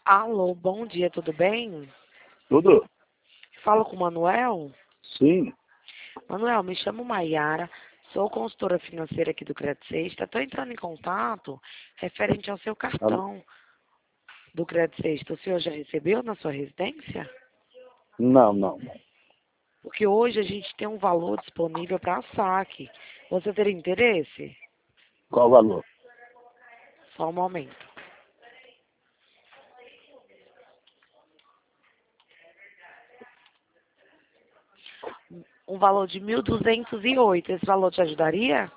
Alô, bom dia, tudo bem? Tudo? Falo com o Manuel. Sim. Manuel, me chamo Maiara, sou consultora financeira aqui do Credit Sexta. Estou entrando em contato referente ao seu Alô? cartão do Credit Sexta. O senhor já recebeu na sua residência? Não, não, não. Porque hoje a gente tem um valor disponível para saque. Você teria interesse? Qual o valor? Só um momento. Um valor de 1.208. Esse valor te ajudaria?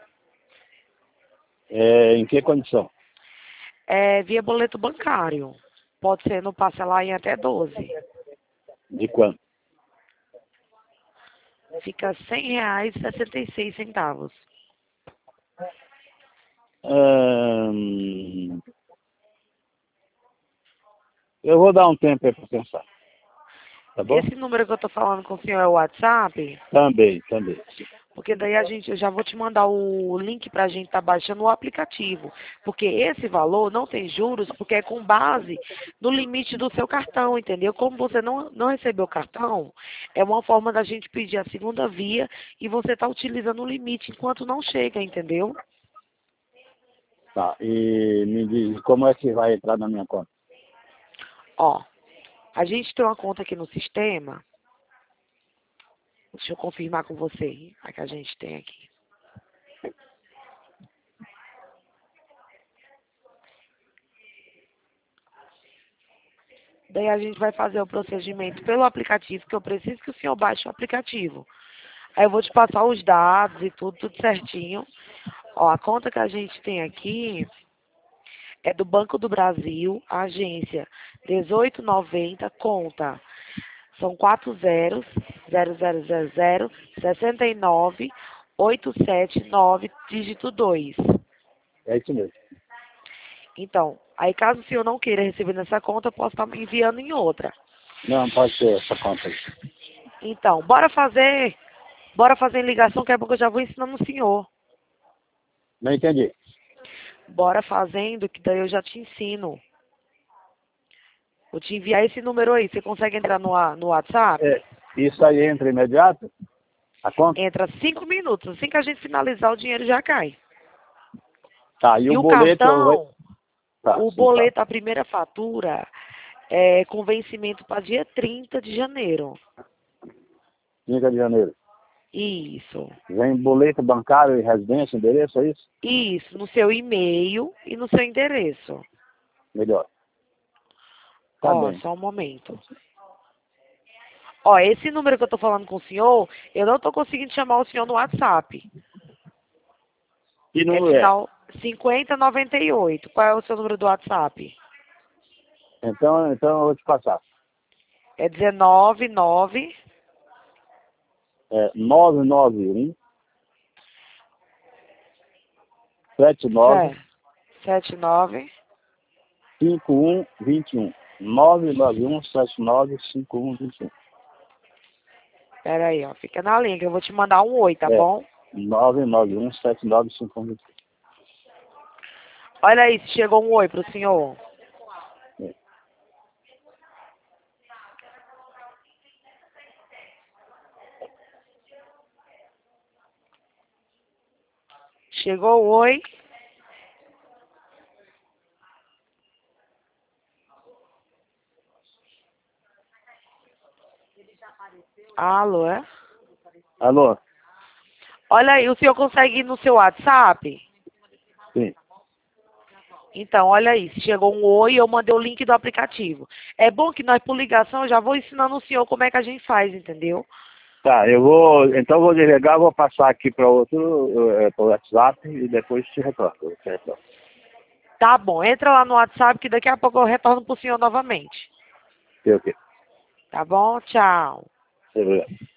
Em que condição? É via boleto bancário. Pode ser no parcelar em até 12. De quanto? Fica R$ 100,66. Eu vou dar um tempo aí para pensar. Tá bom? Esse número que eu tô falando com o senhor é o WhatsApp? Também, também. Porque daí eu já vou te mandar o link pra gente estar baixando o aplicativo. Porque esse valor não tem juros, porque é com base no limite do seu cartão, entendeu? Como você não recebeu o cartão, é uma forma da gente pedir a segunda via e você tá utilizando o limite enquanto não chega, entendeu? Tá. E me diz como é que vai entrar na minha conta? Ó, a gente tem uma conta aqui no sistema. Deixa eu confirmar com você a que a gente tem aqui. Daí a gente vai fazer o procedimento pelo aplicativo, que eu preciso que o senhor baixe o aplicativo. Aí eu vou te passar os dados e tudo certinho. Ó, a conta que a gente tem aqui é do Banco do Brasil, agência 1890, conta. São 40 000 69 879, dígito 2. É isso mesmo. Então, aí caso o senhor não queira receber nessa conta, eu posso estar enviando em outra. Não, pode ser essa conta aí. Então, bora fazer em ligação, que é bom que eu já vou ensinando o senhor. Não entendi. Bora fazendo, que daí eu já te ensino. Vou te enviar esse número aí. Você consegue entrar no WhatsApp? Isso aí entra imediato? A conta? Entra 5 minutos. Assim que a gente finalizar, o dinheiro já cai. Tá, e E o o boleto vai... cartão, Tá, o sim, tá. boleto, a primeira fatura, é com vencimento para dia 30 de janeiro. 5 de janeiro. Isso. Vem boleto bancário e residência, endereço, é isso? Isso, no seu e-mail e no seu endereço. Melhor. Tá Ó, bem. só um momento. Ó, esse número que eu tô falando com o senhor, eu não tô conseguindo chamar o senhor no WhatsApp. E É não é. final 5098. Qual é o seu número do WhatsApp? Então eu vou te passar. É 199. 991 79 Certo. 79. 5121. 991 79 5121. Pera aí, ó. Fica na linha, que eu vou te mandar um oi, tá É. bom? 991 79 5121. Olha aí se chegou um oi pro senhor. É. Chegou o oi. Alô, é? Alô? Olha aí, o senhor consegue ir no seu WhatsApp? Sim. Então, olha aí, se chegou um oi, eu mandei o link do aplicativo. É bom que nós, por ligação, eu já vou ensinando o senhor como é que a gente faz, entendeu? Tá, então eu vou desligar, vou passar aqui para outro, para o WhatsApp e depois te retorno. Tá bom, entra lá no WhatsApp que daqui a pouco eu retorno pro senhor novamente. Ok. Tá bom? Tchau. Beleza.